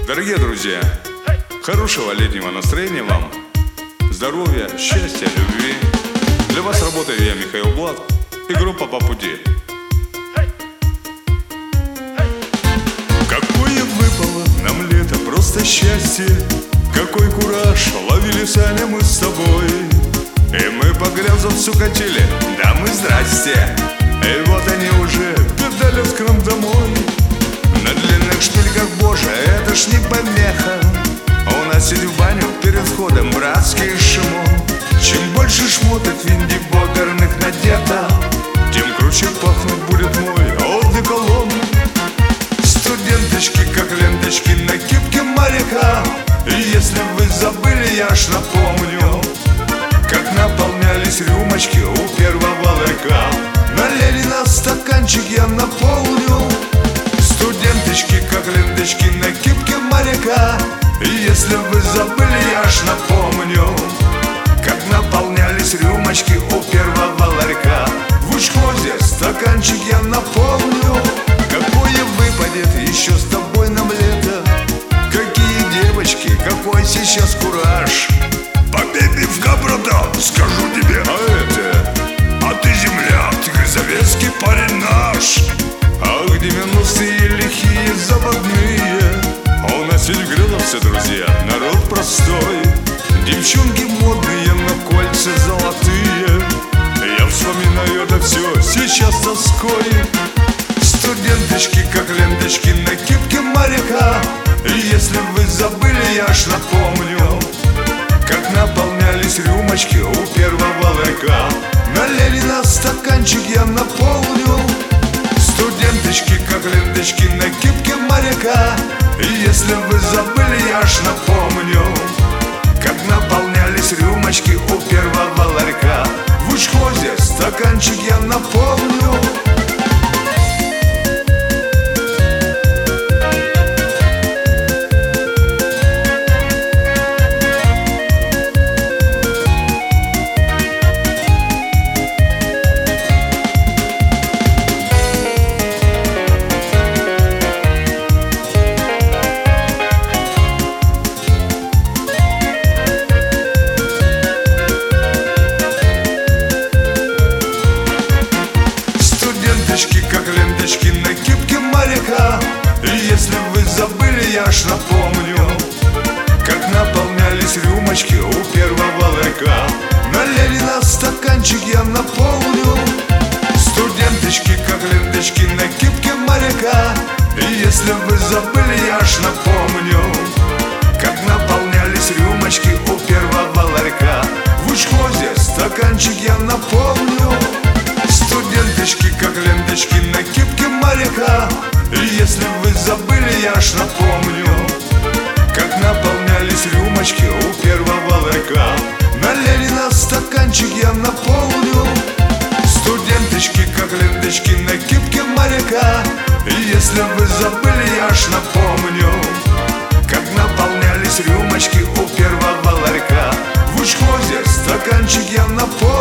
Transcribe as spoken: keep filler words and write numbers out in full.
Дорогие друзья, хорошего летнего настроения вам, здоровья, счастья, любви. Для вас работаю я, Михаил Блад, и группа «По пути». Какое выпало нам лето, просто счастье, какой кураж, ловили Саня мы с тобой. И мы по Грязовцу катили, да мы здрасте. И вот они уже педалят к нам домой. На длинных шпильках, боже, это ж не помеха. У нас ведь в баню перед входом братский шумон. Чем больше шмоток виндибогарных надето, тем круче пахнуть будет мой одеколон. Студенточки, как ленточки на кипке моряка. И если вы забыли, я ж напомню, как наполнялись рюмочки у первого ларька. Налили на стаканчик, я наполню. Студенточки, как ленточки на кипке моряка. И если вы забыли, я ж напомню, как наполнялись рюмочки у первого ларька. В учхозе стаканчик я наполню. Какое выпадет еще с тобой нам лето, какие девочки, какой сейчас кураж. Побей пивка, братан, скажу тебе. А это? А ты земля, ты грязовецкий парень наш. Ах, девяностые лихие заводные. А у нас ведь в Грязовце, друзья, народ простой. Девчонки модные, на кольца золотые. Я вспоминаю это все сейчас с тоской. Студенточки, как ленточки на кипке моряка. И если вы забыли, я ж напомню, как наполнялись рюмочки у первого ларька. Налили на стаканчик, я наполню. Студенточки, как ленточки на кипке моряка. И если вы забыли, я ж напомню, как наполнялись рюмочки у первого ларька. В учхозе стаканчик я наполню. Как ленточки на кипке моряка. И если вы забыли, я ж напомню, как наполнялись рюмочки у первого ларька. Налили на стаканчик, я наполню. Студенточки, как ленточки на кипке моряка. И если вы забыли, я ж напомню, как наполнялись рюмочки у первого ларька. В учхозе стаканчик я наполню. Студенточки, как ленточки на кипке моряка. И если вы забыли, я ж напомню, как наполнялись рюмочки у первого ларька. Налили на стаканчик, я наполню. Студенточки, как ленточки на кипке моряка. И если вы забыли, я ж напомню, как наполнялись рюмочки у первого ларька. В учхозе стаканчик я наполню.